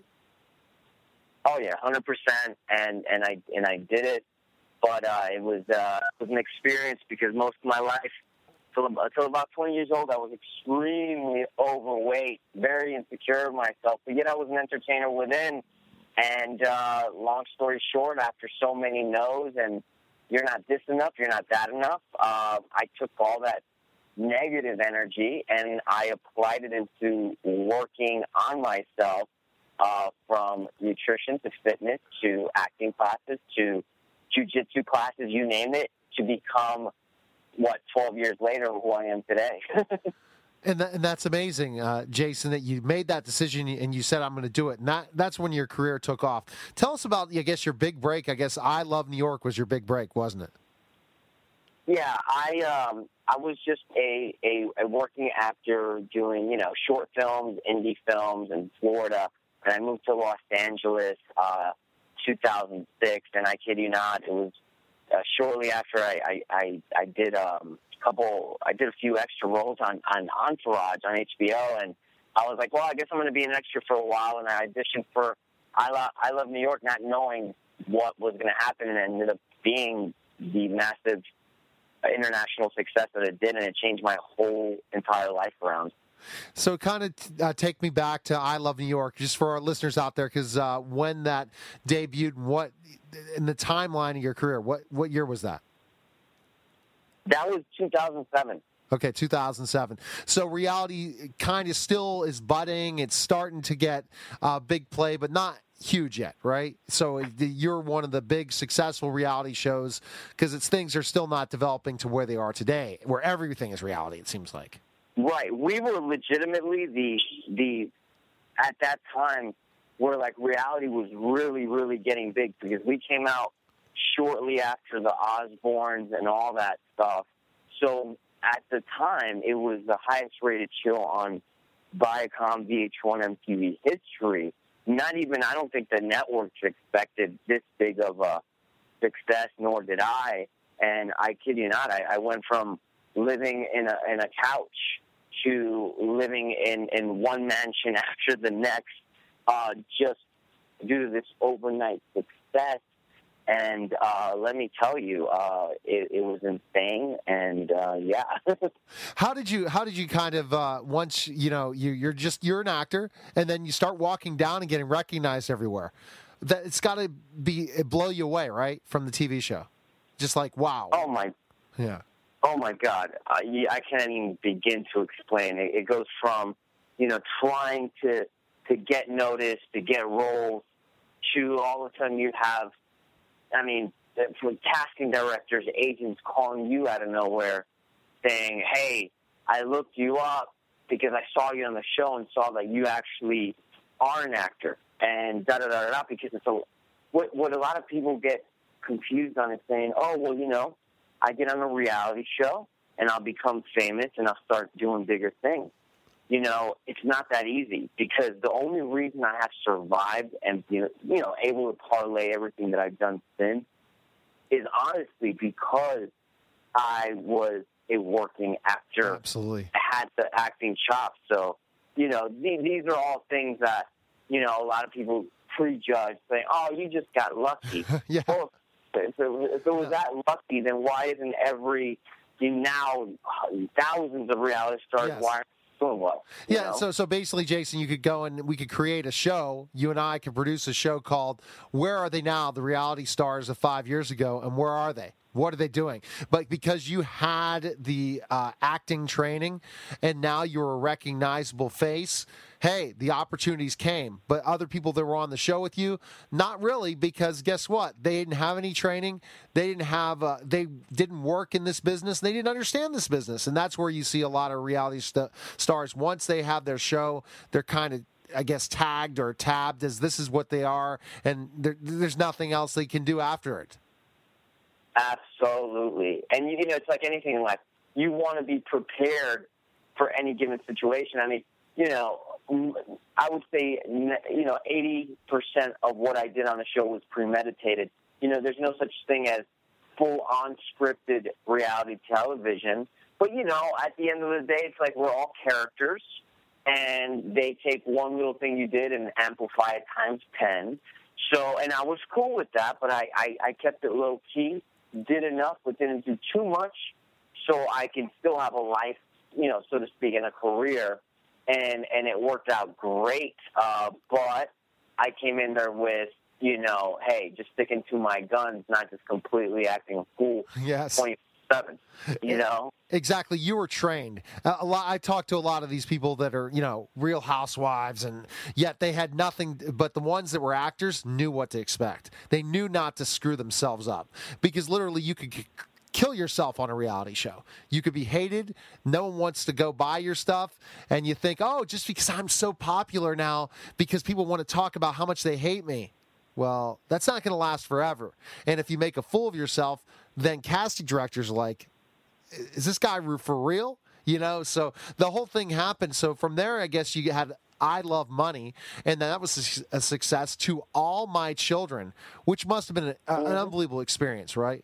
Oh, yeah, 100%. And I did it. But it was an experience because most of my life, until about 20 years old, I was extremely overweight, very insecure of myself. But yet I was an entertainer within. And long story short, after so many no's and you're not this enough, you're not that enough, I took all that negative energy and I applied it into working on myself, from nutrition to fitness to acting classes to jiu-jitsu classes, you name it, to become 12 years later, who I am today. And that's amazing, Jason, that you made that decision and you said, I'm going to do it. And that's when your career took off. Tell us about, I guess, your big break. I guess I Love New York was your big break, wasn't it? Yeah, I was just a working actor doing, short films, indie films in Florida. And I moved to Los Angeles 2006, and I kid you not, it was shortly after I did a few extra roles on Entourage on HBO, and I was like, well, I guess I'm going to be an extra for a while, and I auditioned for I Love New York, not knowing what was going to happen, and it ended up being the massive international success that it did, and it changed my whole entire life around. So kind of take me back to I Love New York, just for our listeners out there, because when that debuted, what in the timeline of your career, what year was that? That was 2007. Okay, 2007. So reality kind of still is budding. It's starting to get big play, but not huge yet, right? So you're one of the big successful reality shows because things are still not developing to where they are today, where everything is reality, it seems like. Right. We were legitimately the at that time where like reality was really, really getting big because we came out shortly after the Osbournes and all that stuff. So at the time, it was the highest rated show on Viacom, VH1, MTV history. I don't think the networks expected this big of a success, nor did I. And I kid you not, I went from living in a couch to living in one mansion after the next, just due to this overnight success. And let me tell you, it was insane. And yeah. How did you kind of once you're an actor and then you start walking down and getting recognized everywhere? That it's got to blow you away, right, from the TV show? Just like wow. Oh my. Yeah. Oh my God. I can't even begin to explain. It goes from trying to get noticed, to get roles, to all of a sudden you have. From casting directors, agents calling you out of nowhere saying, hey, I looked you up because I saw you on the show and saw that you actually are an actor and da-da-da-da-da, because it's what a lot of people get confused on is saying, oh, well, I get on a reality show and I'll become famous and I'll start doing bigger things. It's not that easy because the only reason I have survived and, able to parlay everything that I've done since is honestly because I was it working after Absolutely. I had the acting chops. So, you know, these are all things that, you know, a lot of people prejudge, saying, "Oh, you just got lucky." Yeah. Well, if it was that lucky, then why isn't now thousands of reality stars Yes. why aren't they doing well? You Yeah, know? so basically, Jason, you could go and we could create a show. You and I could produce a show called "Where Are They Now?" The reality stars of 5 years ago, and where are they? What are they doing? But because you had the acting training, and now you're a recognizable face, hey, the opportunities came. But other people that were on the show with you, not really, because guess what? They didn't have any training. They didn't have. They didn't work in this business. They didn't understand this business, and that's where you see a lot of reality stars. Once they have their show, they're kind of, I guess, tagged or tabbed as this is what they are, and there's nothing else they can do after it. Absolutely. And, you know, it's like anything in life. You want to be prepared for any given situation. I mean, you know, I would say, you know, 80% of what I did on the show was premeditated. You know, there's no such thing as full-on scripted reality television. But, you know, at the end of the day, it's like we're all characters, and they take one little thing you did and amplify it times 10. So, and I was cool with that, but I kept it low-key. Did enough, but didn't do too much, so I can still have a life, you know, so to speak, and a career, and it worked out great. But I came in there with, you know, hey, just sticking to my guns, not just completely acting a fool. Yes. 27, you know. Exactly. You were trained. I talked to a lot of these people that are, you know, real housewives, and yet they had nothing, but the ones that were actors knew what to expect. They knew not to screw themselves up, because literally you could kill yourself on a reality show. You could be hated. No one wants to go buy your stuff. And you think, oh, just because I'm so popular now, because people want to talk about how much they hate me. Well, that's not going to last forever. And if you make a fool of yourself, then casting directors are like, is this guy for real? You know, so the whole thing happened. So from there, I guess you had I Love Money, and that was a success. To All My Children, which must have been an unbelievable experience, right?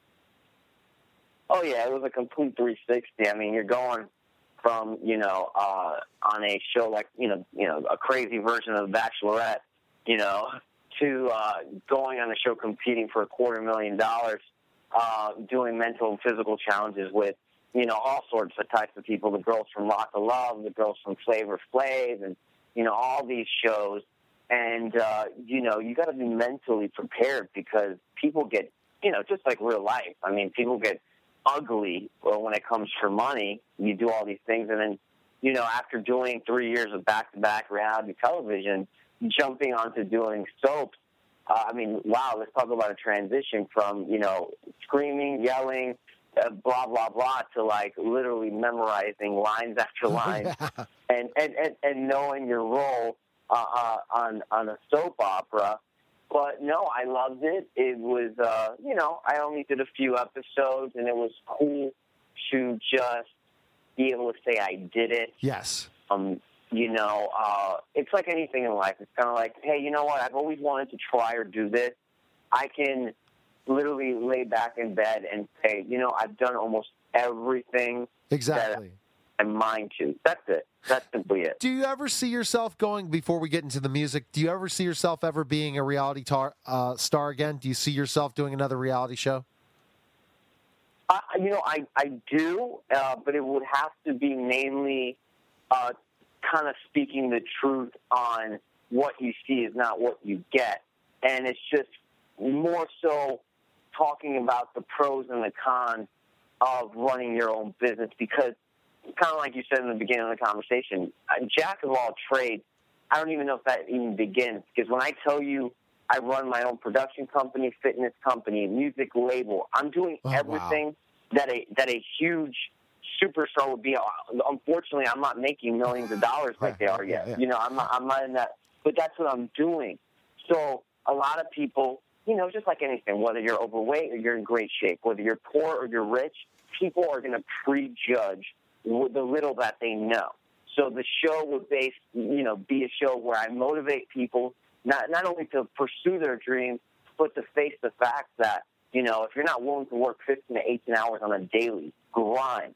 Oh, yeah, it was a complete 360. I mean, you're going from, you know, on a show like, you know, a crazy version of The Bachelorette, you know, to going on a show competing for $250,000, doing mental and physical challenges with, you know, all sorts of types of people, the girls from Lock of Love, the girls from Flavor Flav, and, you know, all these shows. And, you know, you got to be mentally prepared, because people get, you know, just like real life. I mean, people get ugly when it comes for money. You do all these things, and then, you know, after doing 3 years of back-to-back reality television, jumping onto doing soaps, I mean, wow, let's talk about a transition from, you know, screaming, yelling, blah, blah, blah, to, like, literally memorizing lines after lines and knowing your role on a soap opera. But, no, I loved it. It was, you know, I only did a few episodes, and it was cool to just be able to say I did it. Yes. You know, it's like anything in life. It's kind of like, hey, you know what? I've always wanted to try or do this. I can literally lay back in bed and say, you know, I've done almost everything Exactly. that I'm mind to. That's it. That's simply it. Do you ever see yourself going, before we get into the music, do you ever see yourself ever being a reality star again? Do you see yourself doing another reality show? You know, I do, but it would have to be mainly kind of speaking the truth on what you see is not what you get. And it's just more so talking about the pros and the cons of running your own business, because kind of like you said in the beginning of the conversation, jack of all trades, I don't even know if that even begins, because when I tell you I run my own production company, fitness company, music label, I'm doing everything that a huge superstar would be. Unfortunately, I'm not making millions of dollars like they are yet. You know, I'm not in that, but that's what I'm doing. So a lot of people, you know, just like anything, whether you're overweight or you're in great shape, whether you're poor or you're rich, people are going to prejudge with the little that they know. So the show would be a show where I motivate people not only to pursue their dreams, but to face the fact that, you know, if you're not willing to work 15 to 18 hours on a daily grind,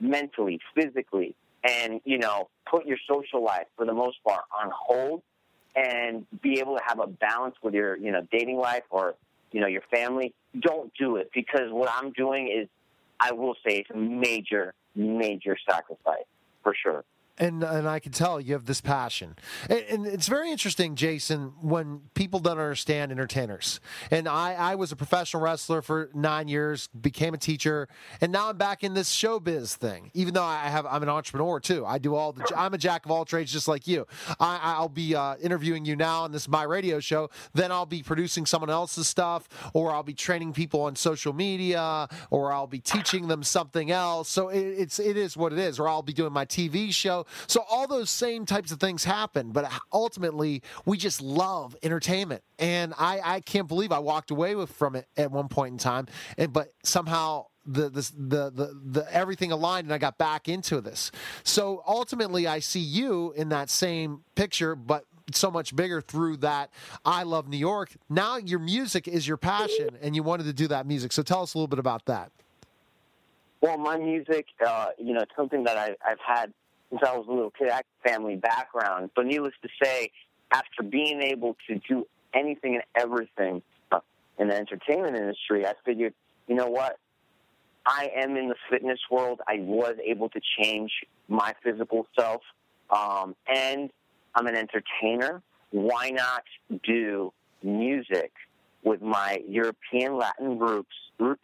mentally, physically, and, put your social life, for the most part, on hold and be able to have a balance with your, dating life or, your family, don't do it, because what I'm doing is, I will say, it's a major, major sacrifice, for sure. And I can tell you have this passion. And it's very interesting, Jason, when people don't understand entertainers. And I was a professional wrestler for 9 years, became a teacher, and now I'm back in this showbiz thing. Even though I'm an entrepreneur too. I'm a jack of all trades, just like you. I'll be interviewing you now, and this is my radio show. Then I'll be producing someone else's stuff, or I'll be training people on social media, or I'll be teaching them something else. So it is what it is. Or I'll be doing my TV show. So all those same types of things happen, but ultimately we just love entertainment. And I can't believe I walked away from it at one point in time, but somehow the everything aligned and I got back into this. So ultimately I see you in that same picture, but so much bigger through that I Love New York. Now your music is your passion, and you wanted to do that music. So tell us a little bit about that. Well, my music, it's something that I've had since I was a little kid. I have a family background. But needless to say, after being able to do anything and everything in the entertainment industry, I figured, you know what? I am in the fitness world. I was able to change my physical self. And I'm an entertainer. Why not do music with my European Latin roots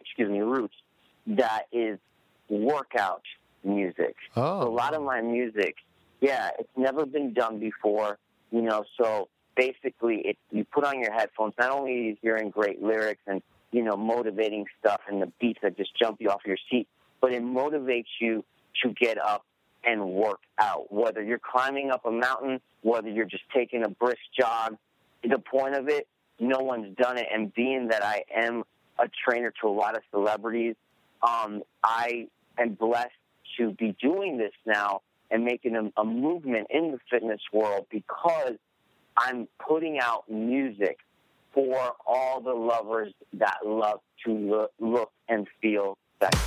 that is workout music. Oh. So a lot of my music, it's never been done before, so basically you put on your headphones, not only are you hearing great lyrics and, motivating stuff and the beats that just jump you off your seat, but it motivates you to get up and work out, whether you're climbing up a mountain, whether you're just taking a brisk jog. The point of it, no one's done it, and being that I am a trainer to a lot of celebrities, I am blessed to be doing this now and making a movement in the fitness world, because I'm putting out music for all the lovers that love to look and feel sexy.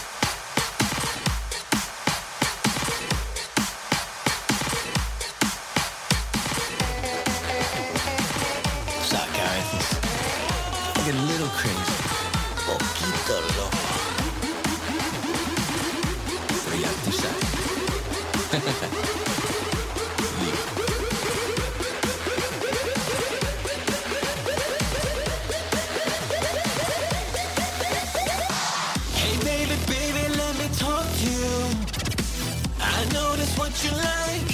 What's up, guys? Like a little crazy. Poquito loco. Pero ya tú sabes. Hey, baby, let me talk to you. I know that's what you like.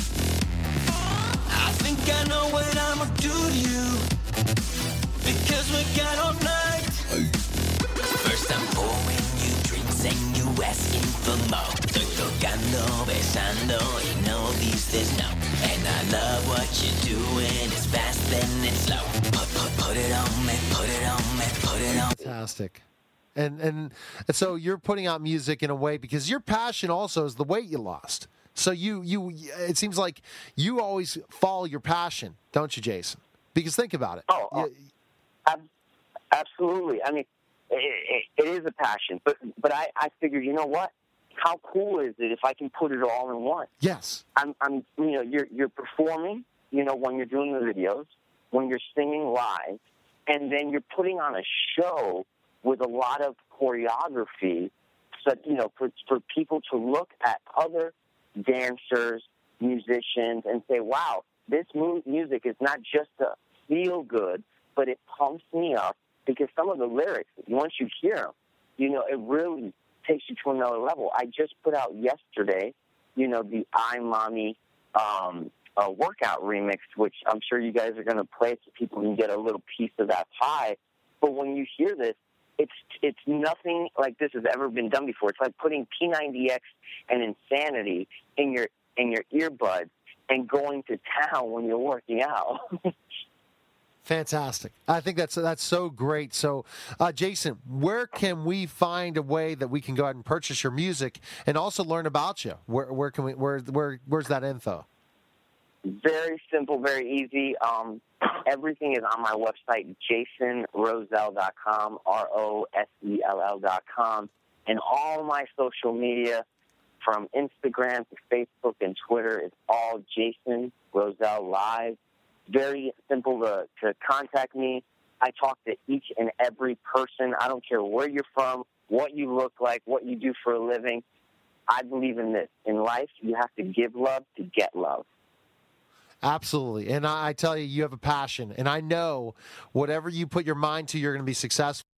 I think I know what I'ma do to you, because we got all night. First I'm pouring you drinks and you asking for more. Estoy tocando, besando, y no dices no. And I love what you're doing. It's fast and it's slow. Put it on me, put it on me, put it on. Fantastic. And so you're putting out music in a way because your passion also is the weight you lost. So you it seems like you always follow your passion, don't you, Jason? Because think about it. Absolutely. I mean, it is a passion, but I figured, you know what? How cool is it if I can put it all in one? Yes. You're performing, when you're doing the videos, when you're singing live, and then you're putting on a show with a lot of choreography, so for people to look at other dancers, musicians, and say, wow, this music is not just a feel good, but it pumps me up, because some of the lyrics, once you hear them, it really takes you to another level. I just put out yesterday, the iMommy workout remix, which I'm sure you guys are going to play so people can get a little piece of that pie. But when you hear this, it's nothing like this has ever been done before. It's like putting P90X and Insanity in your earbuds and going to town when you're working out. Fantastic. I think that's so great. So, Jason, where can we find a way that we can go ahead and purchase your music and also learn about you? Where's that info? Very simple, very easy. Everything is on my website, jasonrosell.com, ROSELL.com, and all my social media. from Instagram to Facebook and Twitter. It's all Jason Roselle Live. Very simple to contact me. I talk to each and every person. I don't care where you're from, what you look like, what you do for a living. I believe in this. In life, you have to give love to get love. Absolutely. And I tell you, you have a passion. And I know whatever you put your mind to, you're going to be successful.